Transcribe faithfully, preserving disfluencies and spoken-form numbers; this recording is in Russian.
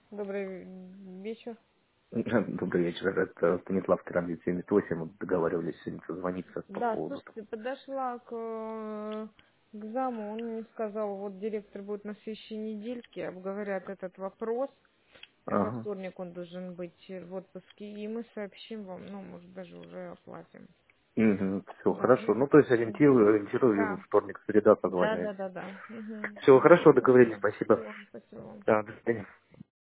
Добрый вечер. Добрый вечер. Это Станислав Транзит семьдесят восемь. Мы договаривались сегодня созвониться по Да, поводу. слушайте, подошла к, э, к заму, он мне сказал, вот директор будет на следующей недельке, обговорят этот вопрос. Во Ага. вторник он должен быть в отпуске, и мы сообщим вам, ну, может, даже уже оплатим. Все Да, хорошо. ну, Ну, то есть всё. ориентирую, ориентирую Да, вторник, среда да, созваниваемся. да, да, да. Угу. Все Все, хорошо, договорились. спасибо. Спасибо. Всего, спасибо вам. Да, до свидания.